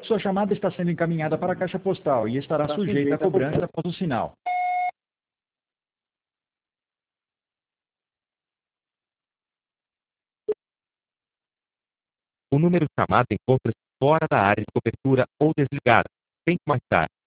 Sua chamada está sendo encaminhada para a caixa postal e estará sujeita a cobrança após o sinal. O número chamado encontra-se fora da área de cobertura ou desligado. Tente mais tarde.